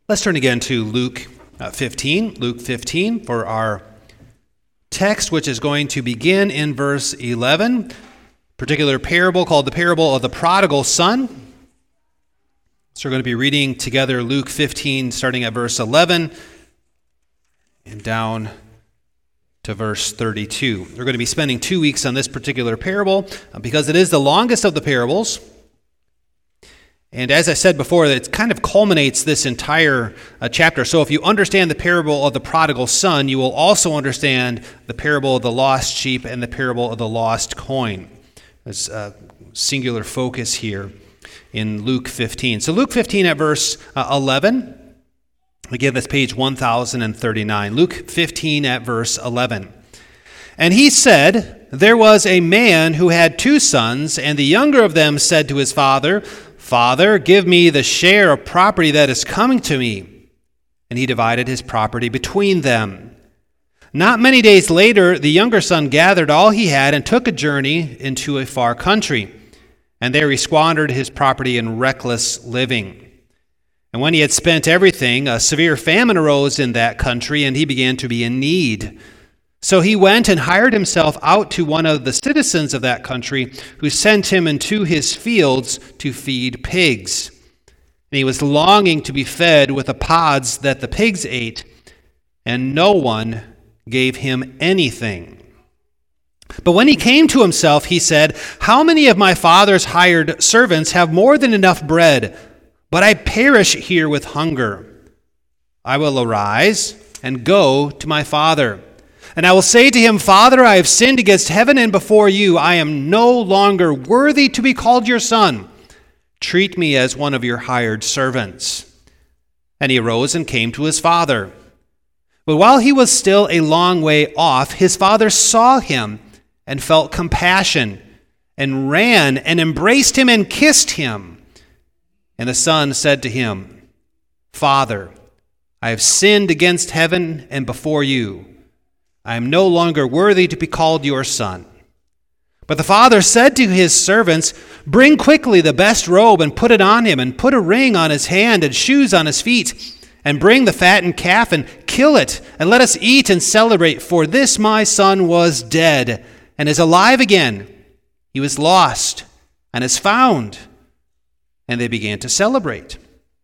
Let's turn again to Luke 15 for our text, which is going to begin in verse 11, particular parable called the parable of the prodigal son. So we're going to be reading together Luke 15, starting at verse 11 and down to verse 32. We're going to be spending 2 weeks on this particular parable because it is the longest of the parables. And as I said before, it kind of culminates this entire chapter. So if you understand the parable of the prodigal son, you will also understand the parable of the lost sheep and the parable of the lost coin. There's a singular focus here in Luke 15. So Luke 15 at verse 11. Again, that's page 1039. Luke 15 at verse 11. And he said, "There was a man who had 2 sons, and the younger of them said to his father, 'Father, give me the share of property that is coming to me.' And he divided his property between them. Not many days later, the younger son gathered all he had and took a journey into a far country. And there he squandered his property in reckless living. And when he had spent everything, a severe famine arose in that country, and he began to be in need. So he went and hired himself out to one of the citizens of that country, who sent him into his fields to feed pigs. And he was longing to be fed with the pods that the pigs ate, and no one gave him anything. But when he came to himself, he said, 'How many of my father's hired servants have more than enough bread, but I perish here with hunger? I will arise and go to my father. And I will say to him, Father, I have sinned against heaven and before you. I am no longer worthy to be called your son. Treat me as one of your hired servants.' And he arose and came to his father. But while he was still a long way off, his father saw him and felt compassion, and ran and embraced him and kissed him. And the son said to him, 'Father, I have sinned against heaven and before you. I am no longer worthy to be called your son.' But the father said to his servants, 'Bring quickly the best robe and put it on him, and put a ring on his hand and shoes on his feet. And bring the fattened calf and kill it, and let us eat and celebrate. For this my son was dead and is alive again. He was lost and is found.' And they began to celebrate.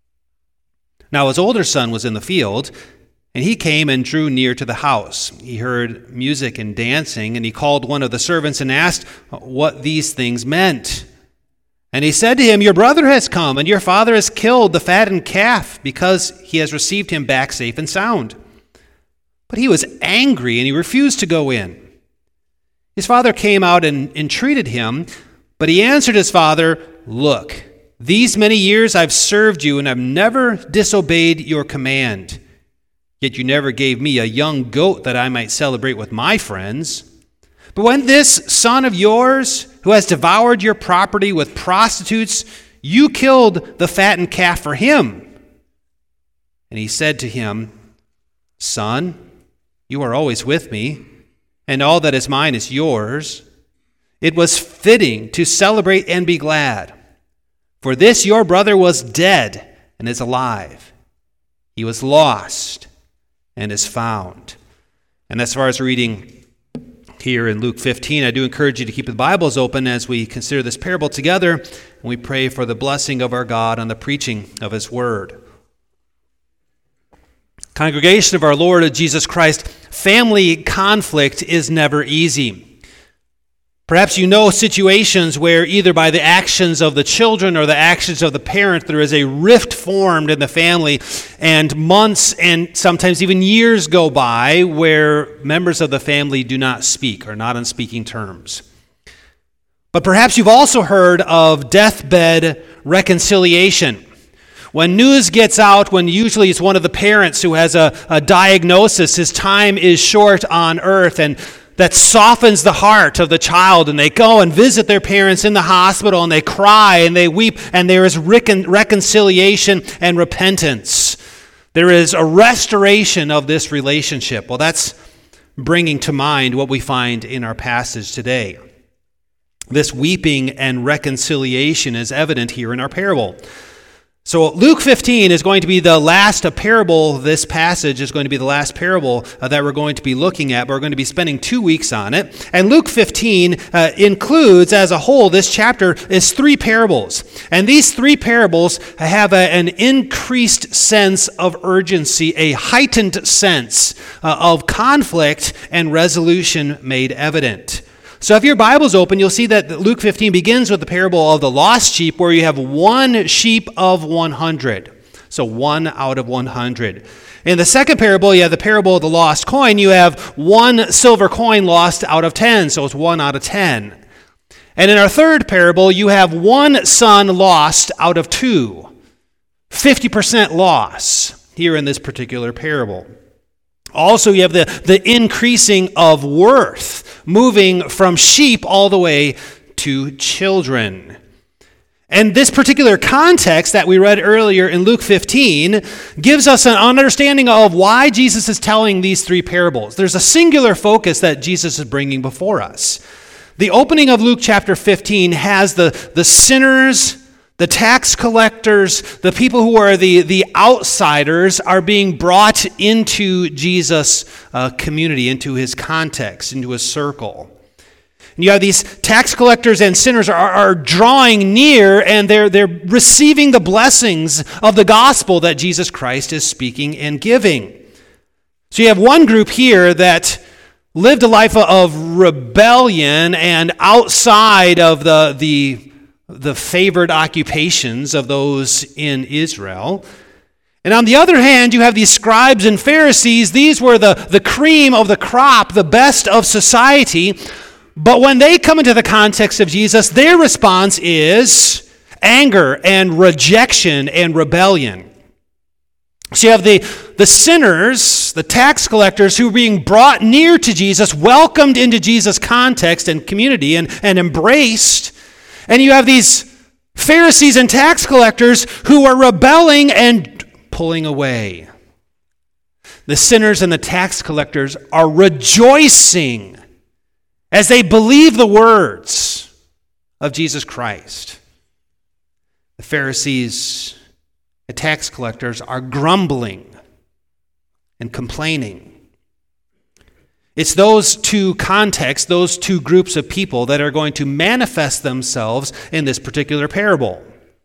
Now his older son was in the field, and he came and drew near to the house. He heard music and dancing, and he called one of the servants and asked what these things meant. And he said to him, 'Your brother has come, and your father has killed the fattened calf, because he has received him back safe and sound.' But he was angry, and he refused to go in. His father came out and entreated him, but he answered his father, 'Look, these many years I've served you, and I've never disobeyed your command. Yet you never gave me a young goat that I might celebrate with my friends. But when this son of yours, who has devoured your property with prostitutes, you killed the fattened calf for him.' And he said to him, 'Son, you are always with me, and all that is mine is yours. It was fitting to celebrate and be glad. For this your brother was dead and is alive. He was lost and is found.'" And as far as reading here in Luke 15, I do encourage you to keep the Bibles open as we consider this parable together, and we pray for the blessing of our God on the preaching of his word. Congregation of our Lord Jesus Christ, family conflict is never easy. Perhaps you know situations where either by the actions of the children or the actions of the parent, there is a rift formed in the family, and months and sometimes even years go by where members of the family do not speak or not on speaking terms. But perhaps you've also heard of deathbed reconciliation. When news gets out, when usually it's one of the parents who has a diagnosis, his time is short on earth, and that softens the heart of the child, and they go and visit their parents in the hospital, and they cry and they weep, and there is reconciliation and repentance. There is a restoration of this relationship. Well, that's bringing to mind what we find in our passage today. This weeping and reconciliation is evident here in our parable. So Luke 15 is going to be the last parable. This passage is going to be the last parable that we're going to be looking at. But we're going to be spending 2 weeks on it. And Luke 15 includes, as a whole, this chapter is 3 parables. And these 3 parables have an increased sense of urgency, a heightened sense of conflict and resolution made evident. So if your Bible's open, you'll see that Luke 15 begins with the parable of the lost sheep, where you have 1 sheep of 100. So 1 out of 100. In the second parable, you have the parable of the lost coin. You have 1 silver coin lost out of 10, so it's 1 out of 10. And in our third parable, you have 1 son lost out of 2. 50% loss here in this particular parable. Also, you have the increasing of worth, moving from sheep all the way to children. And this particular context that we read earlier in Luke 15 gives us an understanding of why Jesus is telling these 3 parables. There's a singular focus that Jesus is bringing before us. The opening of Luke chapter 15 has the sinners, the tax collectors, the people who are the outsiders are being brought into Jesus' community, into his context, into his circle. And you have these tax collectors and sinners are drawing near, and they're receiving the blessings of the gospel that Jesus Christ is speaking and giving. So you have one group here that lived a life of rebellion and outside of the favored occupations of those in Israel. And on the other hand, you have these scribes and Pharisees. These were the cream of the crop, the best of society. But when they come into the context of Jesus, their response is anger and rejection and rebellion. So you have the sinners, the tax collectors, who are being brought near to Jesus, welcomed into Jesus' context and community and embraced. And you have these Pharisees and tax collectors who are rebelling and pulling away. The sinners and the tax collectors are rejoicing as they believe the words of Jesus Christ. The Pharisees and tax collectors are grumbling and complaining. It's those 2 contexts, those 2 groups of people that are going to manifest themselves in this particular parable.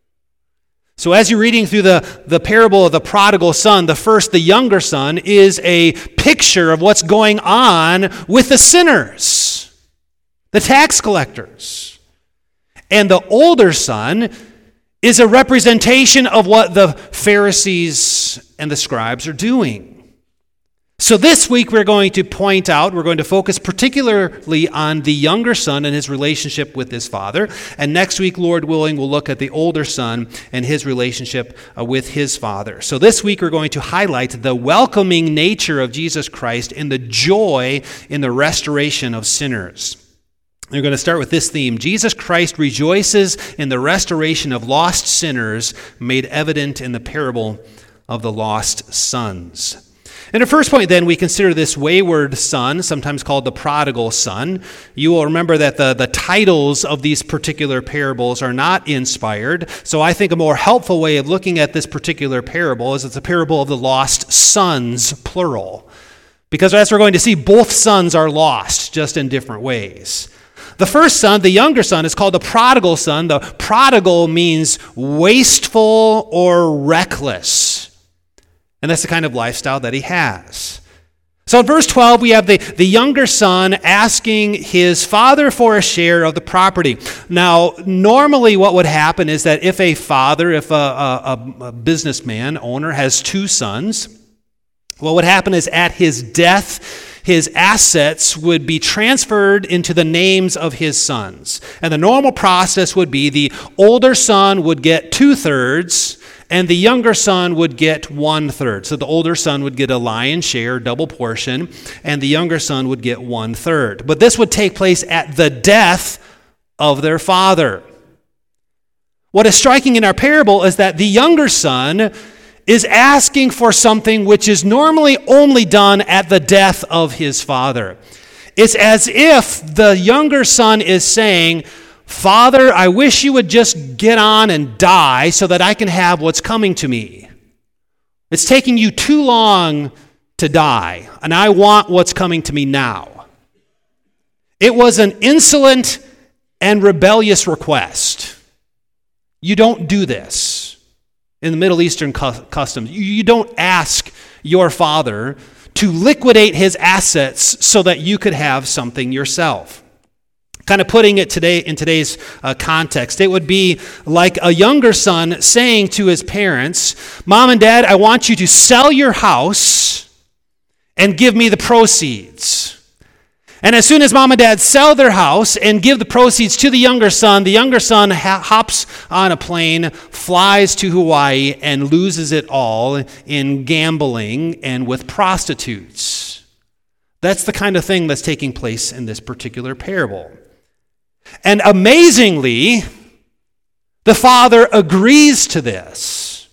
So as you're reading through the parable of the prodigal son, the younger son, is a picture of what's going on with the sinners, the tax collectors. And the older son is a representation of what the Pharisees and the scribes are doing. So this week we're going to focus particularly on the younger son and his relationship with his father. And next week, Lord willing, we'll look at the older son and his relationship with his father. So this week we're going to highlight the welcoming nature of Jesus Christ and the joy in the restoration of sinners. We're going to start with this theme. Jesus Christ rejoices in the restoration of lost sinners made evident in the parable of the lost sons. And at first point, then, we consider this wayward son, sometimes called the prodigal son. You will remember that the titles of these particular parables are not inspired. So I think a more helpful way of looking at this particular parable is it's a parable of the lost sons, plural. Because as we're going to see, both sons are lost, just in different ways. The first son, the younger son, is called the prodigal son. The prodigal means wasteful or reckless. And that's the kind of lifestyle that he has. So in verse 12, we have the younger son asking his father for a share of the property. Now, normally what would happen is that if a businessman, owner, has 2 sons, what would happen is at his death, his assets would be transferred into the names of his sons. And the normal process would be the older son would get 2/3, and the younger son would get 1/3. So the older son would get a lion's share, double portion, and the younger son would get 1/3. But this would take place at the death of their father. What is striking in our parable is that the younger son is asking for something which is normally only done at the death of his father. It's as if the younger son is saying, "Father, I wish you would just get on and die so that I can have what's coming to me. It's taking you too long to die, and I want what's coming to me now." It was an insolent and rebellious request. You don't do this in the Middle Eastern customs. You don't ask your father to liquidate his assets so that you could have something yourself. Kind of putting it today in today's context, it would be like a younger son saying to his parents, "Mom and Dad, I want you to sell your house and give me the proceeds." And as soon as Mom and Dad sell their house and give the proceeds to the younger son hops on a plane, flies to Hawaii, and loses it all in gambling and with prostitutes. That's the kind of thing that's taking place in this particular parable. And amazingly, the father agrees to this.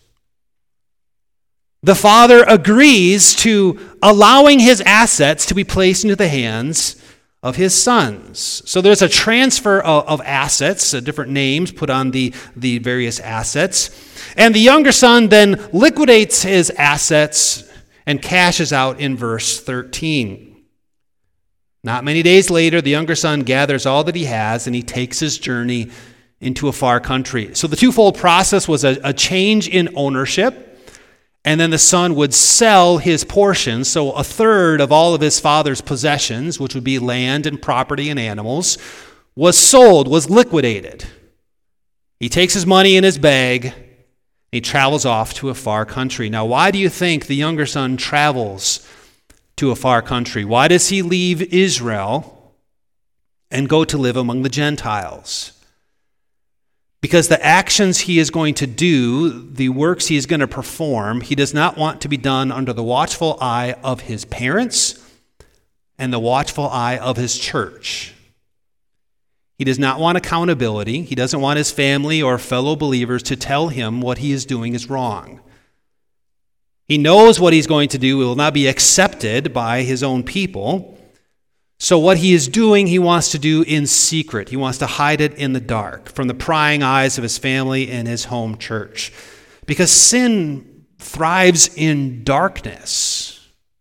The father agrees to allowing his assets to be placed into the hands of his sons. So there's a transfer of assets, different names put on the various assets. And the younger son then liquidates his assets and cashes out in verse 13. Not many days later, the younger son gathers all that he has and he takes his journey into a far country. So the twofold process was a change in ownership. And then the son would sell his portion, so a third of all of his father's possessions, which would be land and property and animals, was sold, was liquidated. He takes his money in his bag, and he travels off to a far country. Now, why do you think the younger son travels to a far country? Why does he leave Israel and go to live among the Gentiles? Because the actions he is going to do, the works he is going to perform, he does not want to be done under the watchful eye of his parents and the watchful eye of his church. He does not want accountability. He doesn't want his family or fellow believers to tell him what he is doing is wrong. He knows what he's going to do will not be accepted by his own people. So what he is doing, he wants to do in secret. He wants to hide it in the dark from the prying eyes of his family and his home church. Because sin thrives in darkness.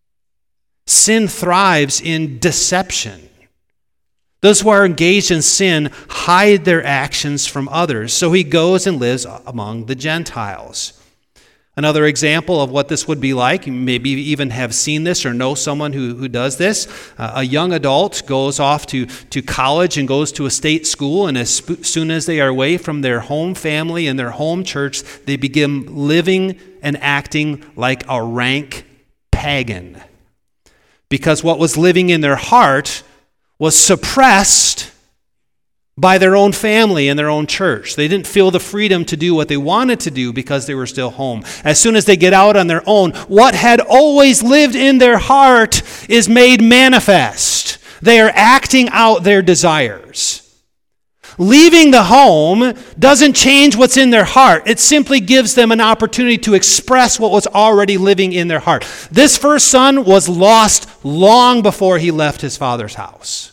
Sin thrives in deception. Those who are engaged in sin hide their actions from others. So he goes and lives among the Gentiles. Another example of what this would be like, you maybe even have seen this or know someone who does this. A young adult goes off to college and goes to a state school, and as soon as they are away from their home family and their home church, they begin living and acting like a rank pagan. Because what was living in their heart was suppressed by their own family and their own church. They didn't feel the freedom to do what they wanted to do because they were still home. As soon as they get out on their own, what had always lived in their heart is made manifest. They are acting out their desires. Leaving the home doesn't change what's in their heart. It simply gives them an opportunity to express what was already living in their heart. This first son was lost long before he left his father's house.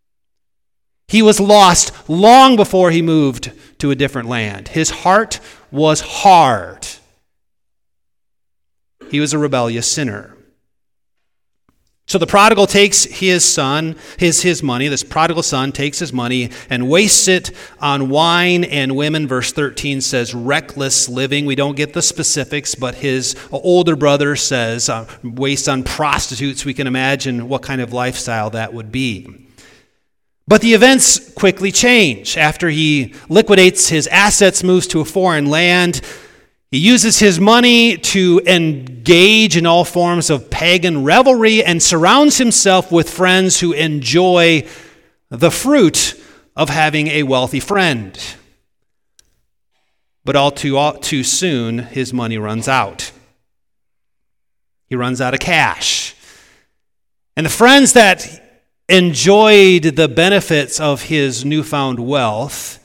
He was lost long before he moved to a different land. His heart was hard. He was a rebellious sinner. So the prodigal takes his money, this prodigal son takes his money and wastes it on wine and women. Verse 13 says reckless living. We don't get the specifics, but his older brother says waste on prostitutes. We can imagine what kind of lifestyle that would be. But the events quickly change. After he liquidates his assets, moves to a foreign land, he uses his money to engage in all forms of pagan revelry and surrounds himself with friends who enjoy the fruit of having a wealthy friend. But all too soon, his money runs out. He runs out of cash. And the friends that enjoyed the benefits of his newfound wealth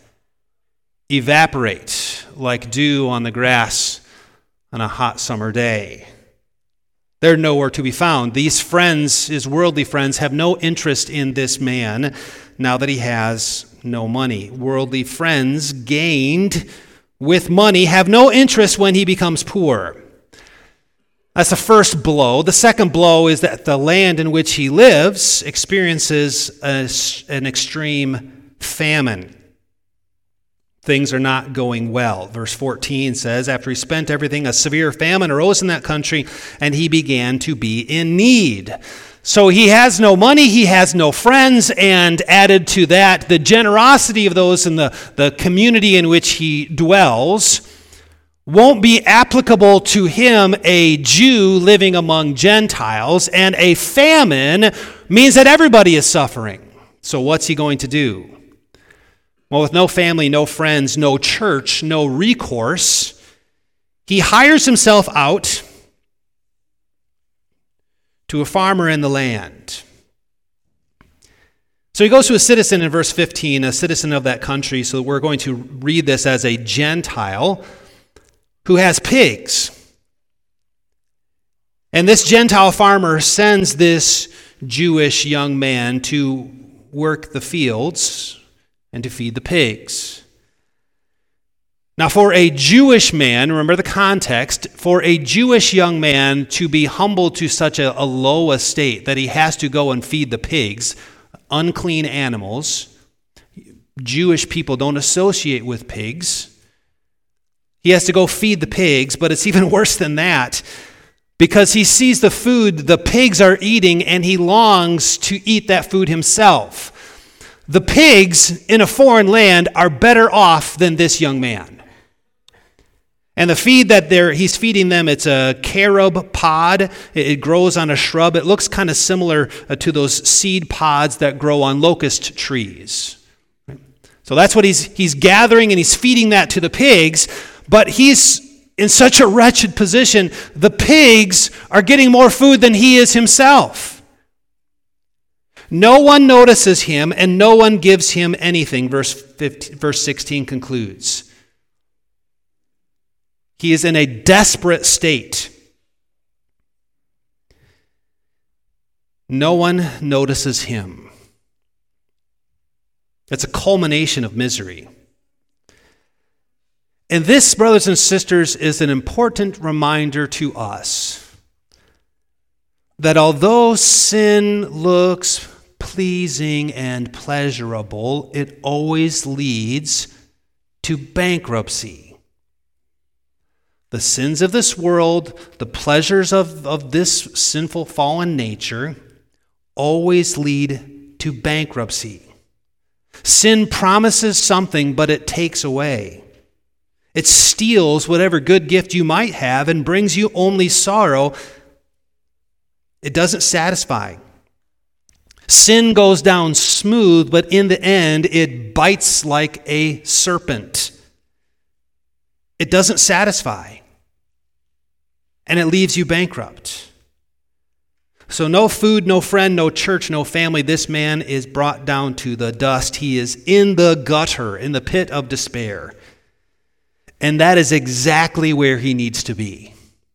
evaporate like dew on the grass on a hot summer day. They're nowhere to be found. These friends, his worldly friends, have no interest in this man now that he has no money. Worldly friends gained with money have no interest when he becomes poor. That's the first blow. The second blow is that the land in which he lives experiences an extreme famine. Things are not going well. Verse 14 says, after he spent everything, a severe famine arose in that country, and he began to be in need. So he has no money, he has no friends, and added to that, the generosity of those in the community in which he dwells won't be applicable to him, a Jew living among Gentiles, and a famine means that everybody is suffering. So what's he going to do? Well, with no family, no friends, no church, no recourse, he hires himself out to a farmer in the land. So he goes to a citizen in verse 15, a citizen of that country, so we're going to read this as a Gentile who has pigs. And this Gentile farmer sends this Jewish young man to work the fields and to feed the pigs. Now, for a Jewish man, remember the context, for a Jewish young man to be humbled to such a low estate that he has to go and feed the pigs, unclean animals, Jewish people don't associate with pigs. He has to go feed the pigs, but it's even worse than that because he sees the food the pigs are eating and he longs to eat that food himself. The pigs in a foreign land are better off than this young man. And the feed that he's feeding them, it's a carob pod. It grows on a shrub. It looks kind of similar to those seed pods that grow on locust trees. So that's what he's gathering, and he's feeding that to the pigs. But he's in such a wretched position, the pigs are getting more food than he is himself. No one notices him, and no one gives him anything, verse 16 concludes. He is in a desperate state. No one notices him. It's a culmination of misery. And this, brothers and sisters, is an important reminder to us that although sin looks pleasing and pleasurable, it always leads to bankruptcy. The sins of this world, the pleasures of this sinful fallen nature, always lead to bankruptcy. Sin promises something, but it takes away. It steals whatever good gift you might have and brings you only sorrow. It doesn't satisfy. Sin goes down smooth, but in the end, it bites like a serpent. It doesn't satisfy. And it leaves you bankrupt. So no food, no friend, no church, no family. This man is brought down to the dust. He is in the gutter, in the pit of despair. And that is exactly where he needs to be.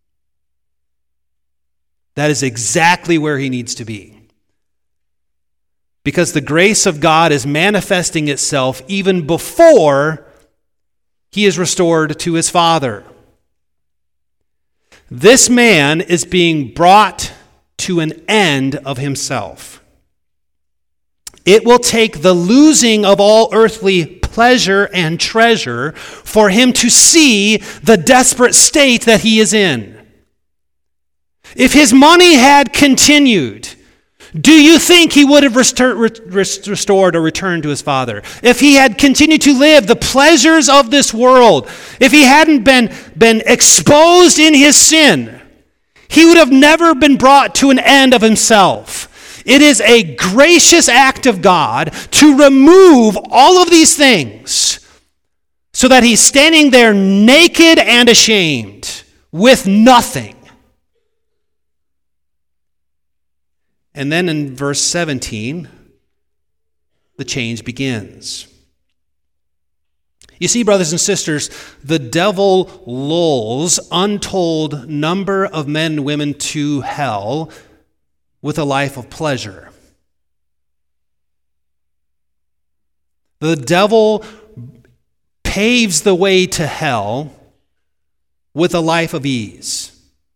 That is exactly where he needs to be. Because the grace of God is manifesting itself even before he is restored to his Father. This man is being brought to an end of himself. It will take the losing of all earthly pleasure and treasure for him to see the desperate state that he is in. If his money had continued, do you think he would have restored or returned to his father? If he had continued to live the pleasures of this world, if he hadn't been exposed in his sin, he would have never been brought to an end of himself. It is a gracious act of God to remove all of these things so that he's standing there naked and ashamed with nothing. And then in verse 17, the change begins. You see, brothers and sisters, the devil lulls untold number of men and women to hell with a life of pleasure. The devil paves the way to hell with a life of ease.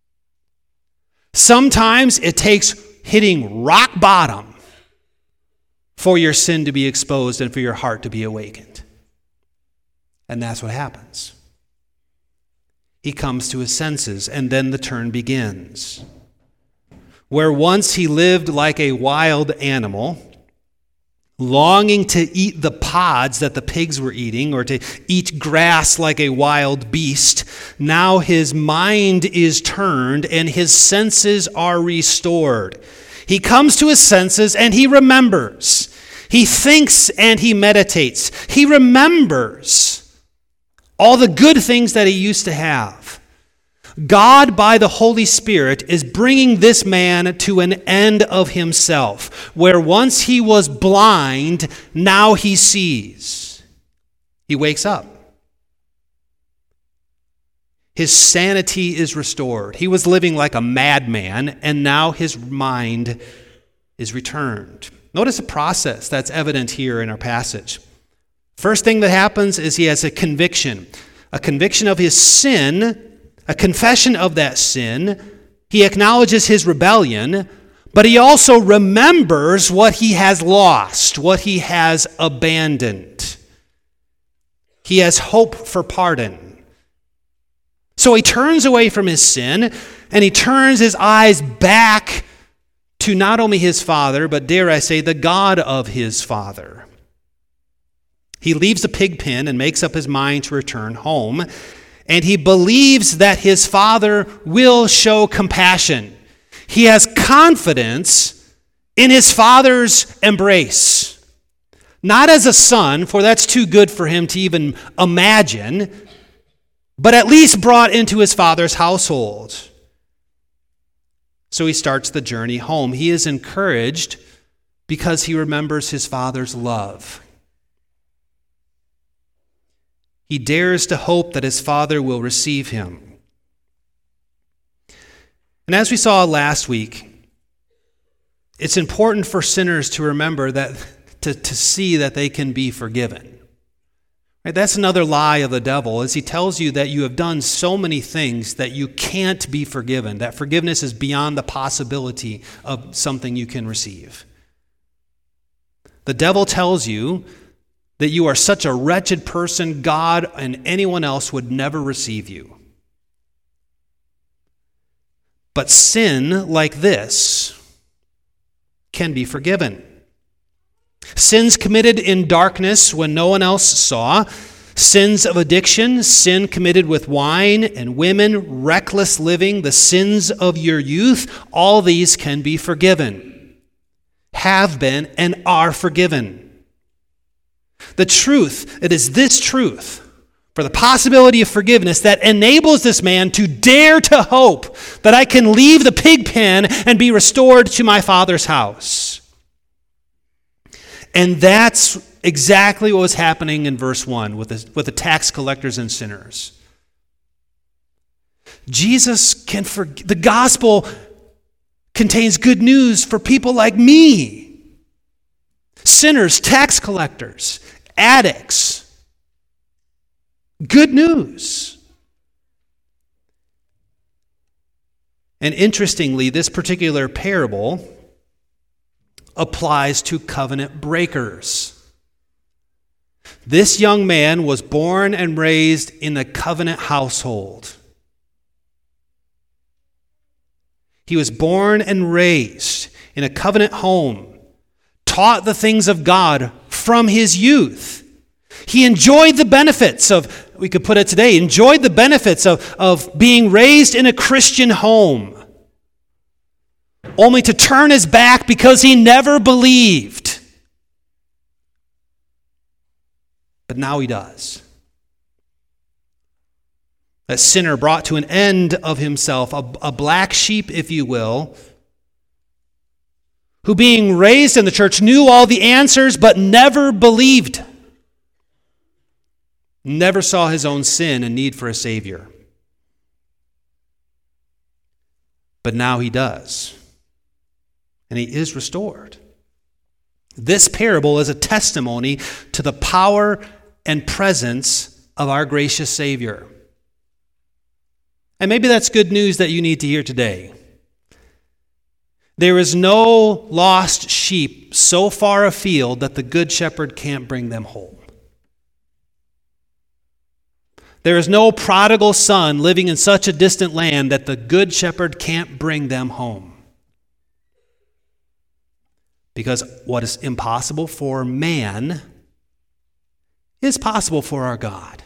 Sometimes it takes hitting rock bottom for your sin to be exposed and for your heart to be awakened. And that's what happens. He comes to his senses, and then the turn begins. Where once he lived like a wild animal, longing to eat the pods that the pigs were eating, or to eat grass like a wild beast, now his mind is turned and his senses are restored. He comes to his senses and he remembers. He thinks and he meditates. He remembers all the good things that he used to have. God, by the Holy Spirit, is bringing this man to an end of himself. Where once he was blind, now he sees. He wakes up. His sanity is restored. He was living like a madman, and now his mind is returned. Notice the process that's evident here in our passage. First thing that happens is he has a conviction of his sin, a confession of that sin. He acknowledges his rebellion, but he also remembers what he has lost, what he has abandoned. He has hope for pardon. So he turns away from his sin, and he turns his eyes back to not only his father, but dare I say, the God of his father. He leaves the pig pen and makes up his mind to return home. And he believes that his father will show compassion. He has confidence in his father's embrace. Not as a son, for that's too good for him to even imagine, but at least brought into his father's household. So he starts the journey home. He is encouraged because he remembers his father's love. He dares to hope that his father will receive him. And as we saw last week, it's important for sinners to remember that to see that they can be forgiven. Right? That's another lie of the devil, is he tells you that you have done so many things that you can't be forgiven, that forgiveness is beyond the possibility of something you can receive. The devil tells you that you are such a wretched person, God and anyone else would never receive you. But sin like this can be forgiven. Sins committed in darkness when no one else saw, sins of addiction, sin committed with wine and women, reckless living, the sins of your youth, all these can be forgiven, have been, and are forgiven. The truth, it is this truth, for the possibility of forgiveness, that enables this man to dare to hope that I can leave the pig pen and be restored to my father's house. And that's exactly what was happening in verse 1 with the tax collectors and sinners. The gospel contains good news for people like me. Sinners, tax collectors, addicts. Good news. And interestingly, this particular parable applies to covenant breakers. This young man was born and raised in a covenant household. He was born and raised in a covenant home, taught the things of God from his youth. He enjoyed the benefits of, we could put it today, enjoyed the benefits of being raised in a Christian home, only to turn his back because he never believed. But now he does. That sinner brought to an end of himself, a black sheep, if you will, who being raised in the church knew all the answers but never believed. never saw his own sin and need for a Savior. But now he does. And he is restored. This parable is a testimony to the power and presence of our gracious Savior. And maybe that's good news that you need to hear today. There is no lost sheep so far afield that the Good Shepherd can't bring them home. There is no prodigal son living in such a distant land that the Good Shepherd can't bring them home. Because what is impossible for man is possible for our God.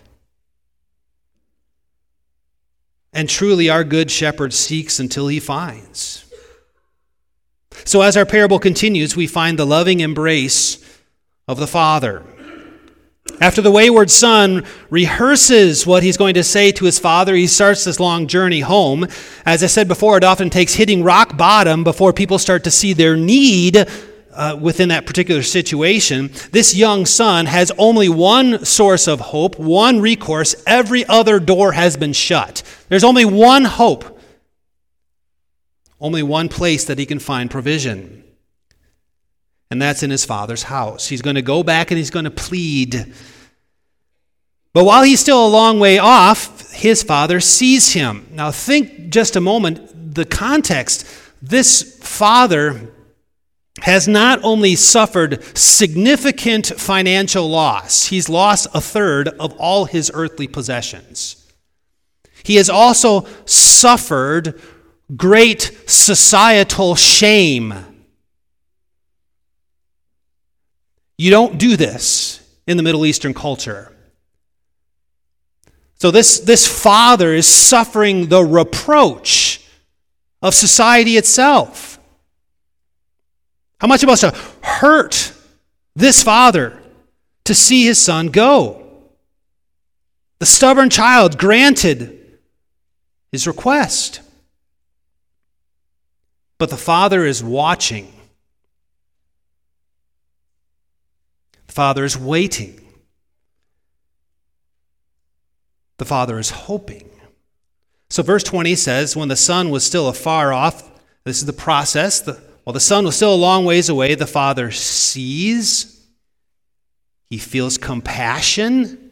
And truly our Good Shepherd seeks until he finds. So as our parable continues, we find the loving embrace of the Father. After the wayward son rehearses what he's going to say to his father, he starts this long journey home. As I said before, it often takes hitting rock bottom before people start to see their need within that particular situation. This young son has only one source of hope, one recourse. Every other door has been shut. There's only one hope, only one place that he can find provision. And that's in his father's house. He's going to go back and he's going to plead. But while he's still a long way off, his father sees him. Now think just a moment, the context. This father has not only suffered significant financial loss, he's lost a third of all his earthly possessions. He has also suffered great societal shame. You don't do this in the Middle Eastern culture. So this father is suffering the reproach of society itself. How much it must have hurt this father to see his son go. The stubborn child granted his request. But the father is watching. The father is waiting. The father is hoping. So verse 20 says, when the son was still afar off, this is the process, while the son was still a long ways away, the father sees, he feels compassion,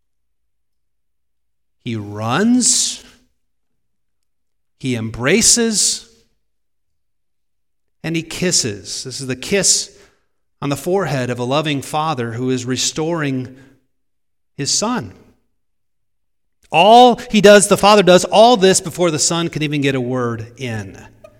he runs, he embraces, and he kisses. This is the kiss on the forehead of a loving father who is restoring his son. The father does all this before the son can even get a word in.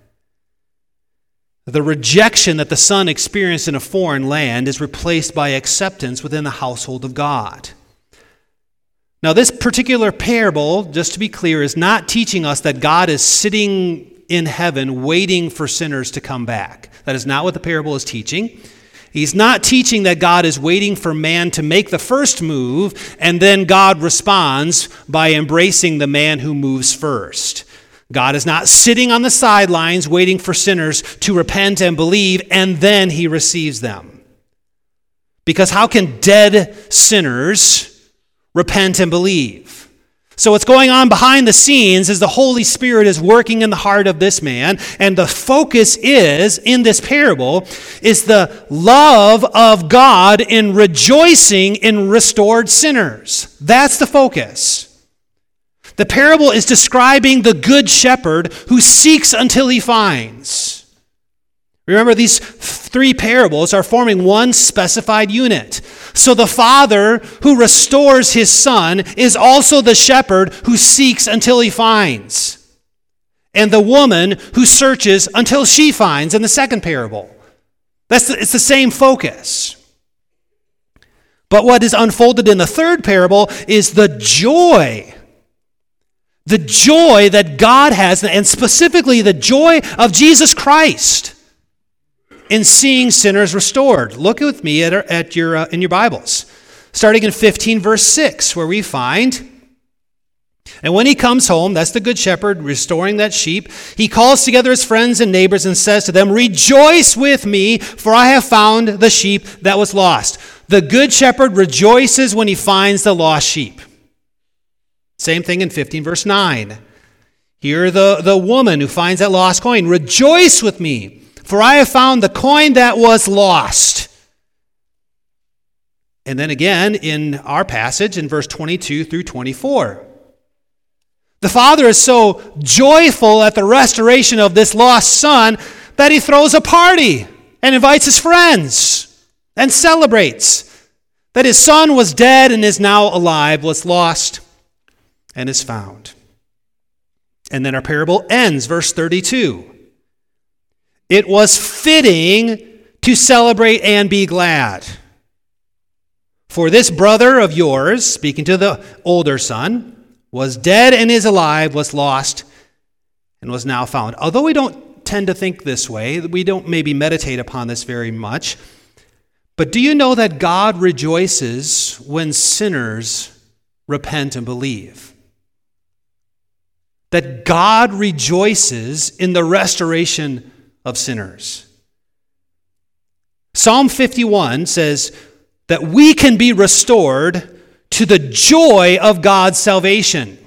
The rejection that the son experienced in a foreign land is replaced by acceptance within the household of God. Now, this particular parable, just to be clear, is not teaching us that God is sitting in heaven waiting for sinners to come back. That is not what the parable is teaching. He's not teaching that God is waiting for man to make the first move, and then God responds by embracing the man who moves first. God is not sitting on the sidelines waiting for sinners to repent and believe, and then he receives them. Because how can dead sinners repent and believe? So what's going on behind the scenes is the Holy Spirit is working in the heart of this man, and the focus is, in this parable, is the love of God in rejoicing in restored sinners. That's the focus. The parable is describing the good shepherd who seeks until he finds. Remember, these three parables are forming one specified unit. So the father who restores his son is also the shepherd who seeks until he finds. And the woman who searches until she finds in the second parable. It's the same focus. But what is unfolded in the third parable is the joy that God has, and specifically the joy of Jesus Christ in seeing sinners restored. Look with me in your Bibles, starting in 15 verse 6, where we find, and when he comes home, that's the good shepherd restoring that sheep, he calls together his friends and neighbors and says to them, "Rejoice with me, for I have found the sheep that was lost." The good shepherd rejoices when he finds the lost sheep. Same thing in 15 verse 9. Here the woman who finds that lost coin. Rejoice with me, for I have found the coin that was lost. And then again in our passage in verse 22 through 24. The father is so joyful at the restoration of this lost son that he throws a party and invites his friends and celebrates that his son was dead and is now alive, was lost and is found. And then our parable ends, verse 32. It was fitting to celebrate and be glad. For this brother of yours, speaking to the older son, was dead and is alive, was lost and was now found. Although we don't tend to think this way, we don't maybe meditate upon this very much, but do you know that God rejoices when sinners repent and believe? That God rejoices in the restoration of sinners. Psalm 51 says that we can be restored to the joy of God's salvation.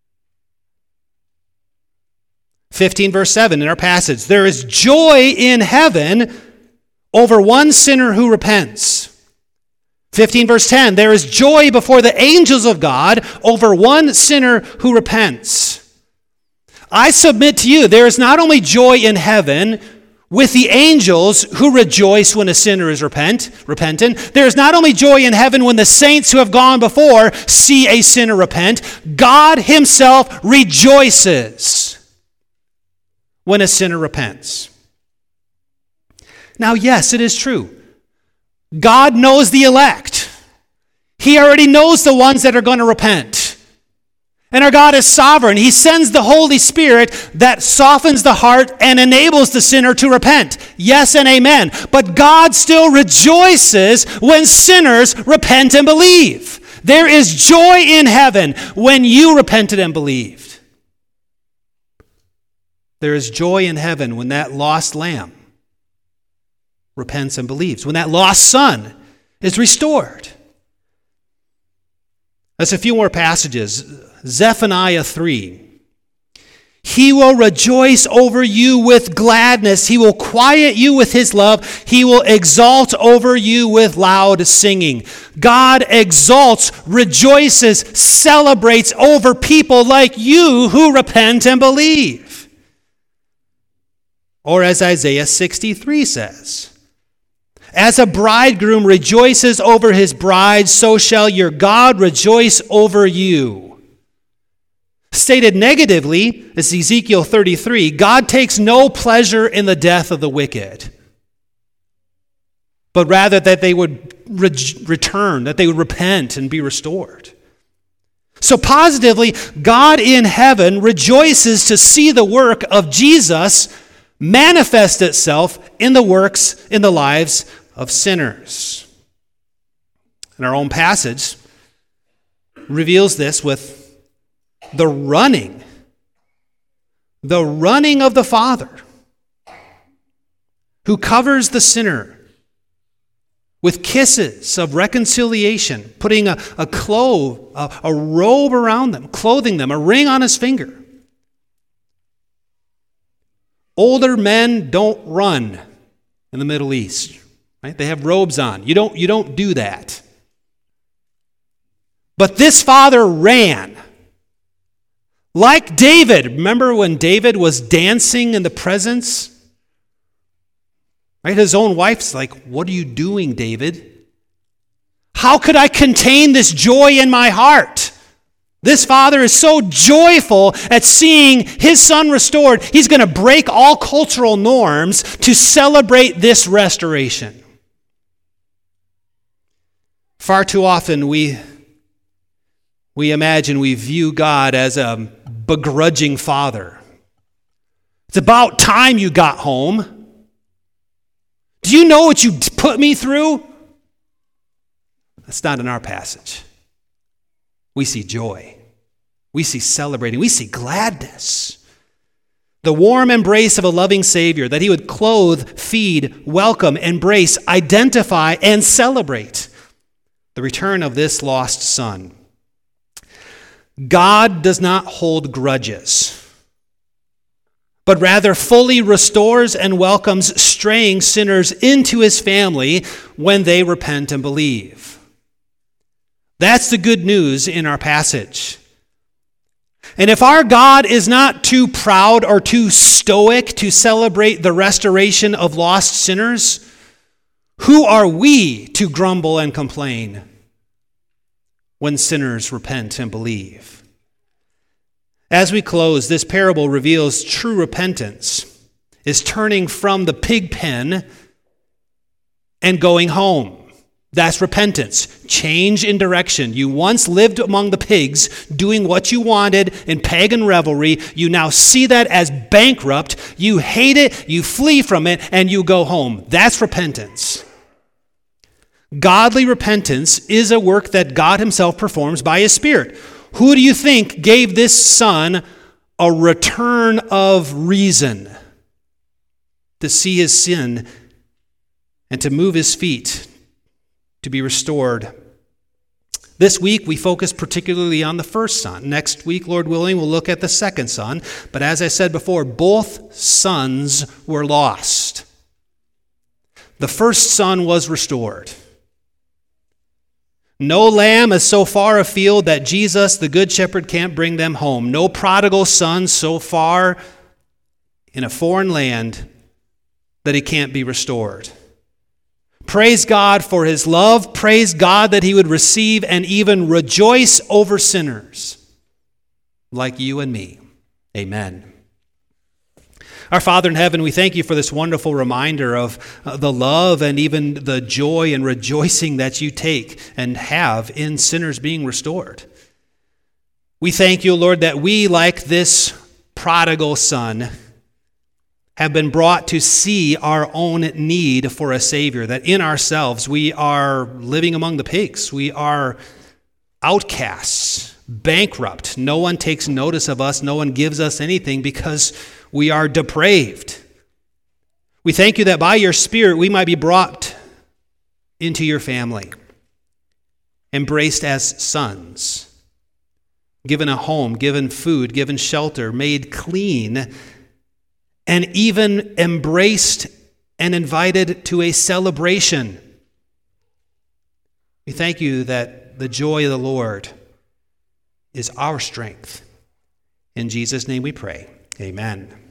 15 verse 7 in our passage. There is joy in heaven over one sinner who repents. 15 verse 10. There is joy before the angels of God over one sinner who repents. I submit to you, there is not only joy in heaven with the angels who rejoice when a sinner is repentant. There is not only joy in heaven when the saints who have gone before see a sinner repent. God himself rejoices when a sinner repents. Now, yes, it is true. God knows the elect. He already knows the ones that are going to repent. And our God is sovereign. He sends the Holy Spirit that softens the heart and enables the sinner to repent. Yes and amen. But God still rejoices when sinners repent and believe. There is joy in heaven when you repented and believed. There is joy in heaven when that lost lamb repents and believes, when that lost son is restored. That's a few more passages. Zephaniah 3. He will rejoice over you with gladness. He will quiet you with his love. He will exalt over you with loud singing. God exalts, rejoices, celebrates over people like you who repent and believe. Or as Isaiah 63 says, as a bridegroom rejoices over his bride, so shall your God rejoice over you. Stated negatively, as Ezekiel 33, God takes no pleasure in the death of the wicked, but rather that they would return, that they would repent and be restored. So positively, God in heaven rejoices to see the work of Jesus manifest itself in the works, in the lives of sinners. And our own passage reveals this with the running of the Father who covers the sinner with kisses of reconciliation, putting a robe around them, clothing them, a ring on his finger. Older men don't run in the Middle East, right? They have robes on. You don't do that. But this father ran. Like David. Remember when David was dancing in the presence? Right? His own wife's like, "What are you doing, David? How could I contain this joy in my heart?" This father is so joyful at seeing his son restored, he's going to break all cultural norms to celebrate this restoration. Far too often we imagine we view God as a begrudging father. It's about time you got home. Do you know what you put me through? That's not in our passage. We see joy. We see celebrating. We see gladness. The warm embrace of a loving Savior that he would clothe, feed, welcome, embrace, identify, and celebrate. the return of this lost son. God does not hold grudges, but rather fully restores and welcomes straying sinners into his family when they repent and believe. That's the good news in our passage. And if our God is not too proud or too stoic to celebrate the restoration of lost sinners, who are we to grumble and complain when sinners repent and believe? As we close, this parable reveals true repentance is turning from the pig pen and going home. That's repentance. Change in direction. You once lived among the pigs, doing what you wanted in pagan revelry. You now see that as bankrupt. You hate it, you flee from it, and you go home. That's repentance. Godly repentance is a work that God himself performs by his Spirit. Who do you think gave this son a return of reason to see his sin and to move his feet to be restored? This week, we focus particularly on the first son. Next week, Lord willing, we'll look at the second son. But as I said before, both sons were lost. The first son was restored. No lamb is so far afield that Jesus, the Good Shepherd, can't bring them home. No prodigal son so far in a foreign land that he can't be restored. Praise God for his love. Praise God that he would receive and even rejoice over sinners like you and me. Amen. Our Father in heaven, we thank you for this wonderful reminder of the love and even the joy and rejoicing that you take and have in sinners being restored. We thank you, Lord, that we, like this prodigal son, have been brought to see our own need for a Savior, that in ourselves we are living among the pigs. We are outcasts, bankrupt. No one takes notice of us. No one gives us anything because we are depraved. We thank you that by your Spirit we might be brought into your family, embraced as sons, given a home, given food, given shelter, made clean, and even embraced and invited to a celebration. We thank you that the joy of the Lord is our strength. In Jesus' name we pray. Amen.